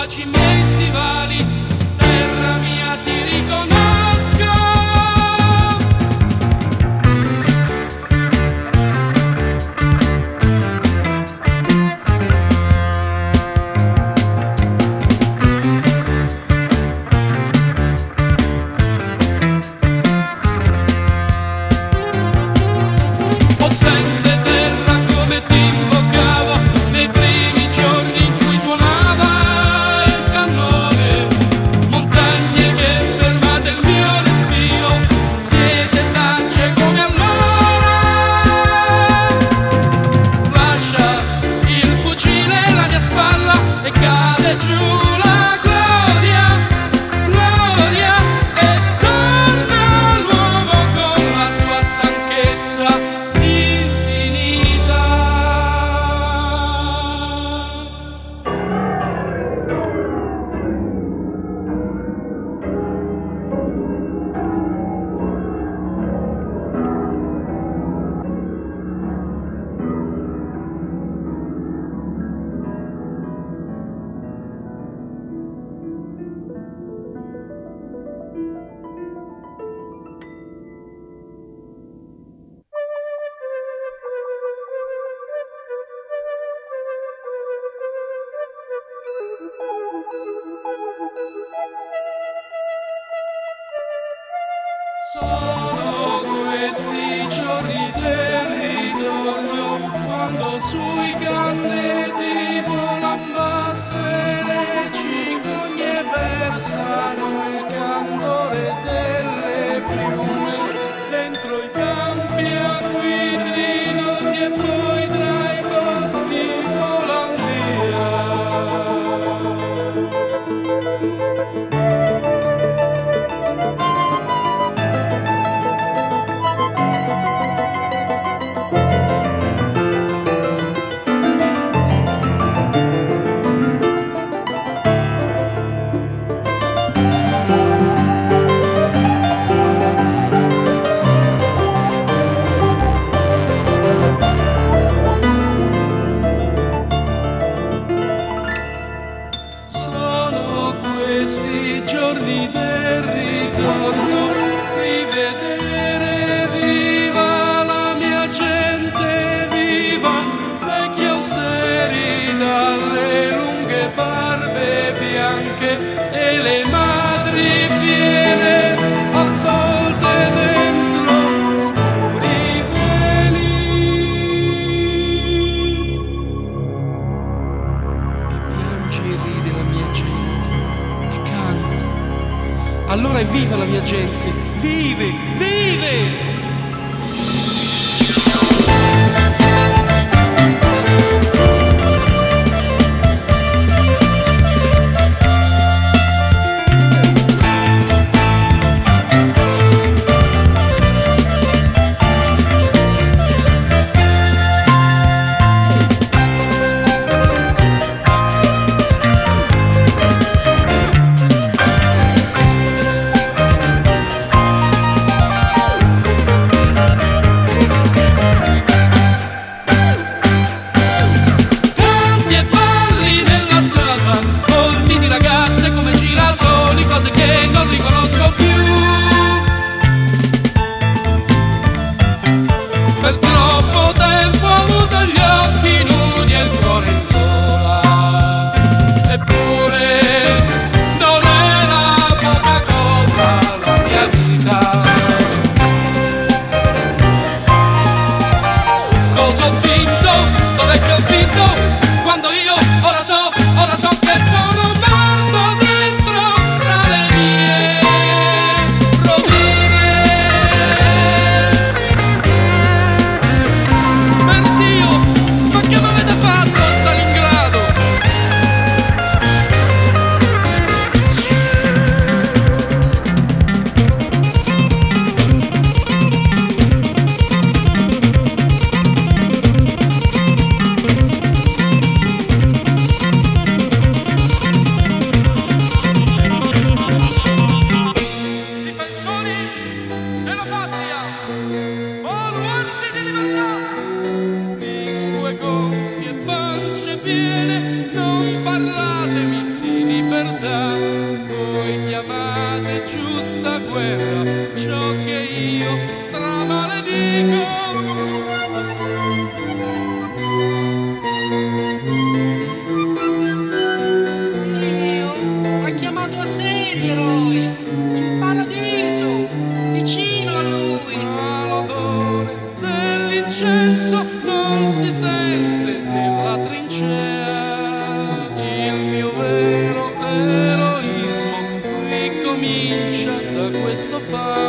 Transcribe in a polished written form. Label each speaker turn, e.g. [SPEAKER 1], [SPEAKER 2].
[SPEAKER 1] baci i miei stivali, terra mia ti riconosco. Possente terra come ti invocavo nei primi giorni in cui tuonava il cannone, montagne che fermate il mio respiro, siete sagge come allora. Lascia il fucile alla mia spalla e cade giù la gloria, gloria, e torna l'uomo con la sua stanchezza infinita. Sono questi giorni del ritorno, quando sui candeti volan basse le cicogne, versano il candore delle piume dentro i campi acquidrinosi e poi tra i boschi volan via. Sono questi giorni del ritorno, rivedere viva la mia gente, viva vecchi austeri dalle lunghe barbe bianche e le madri fiere avvolte dentro scuri veli. E piange e ride la mia gente e canta. Allora è viva la mia gente, vive, vive! questo fa.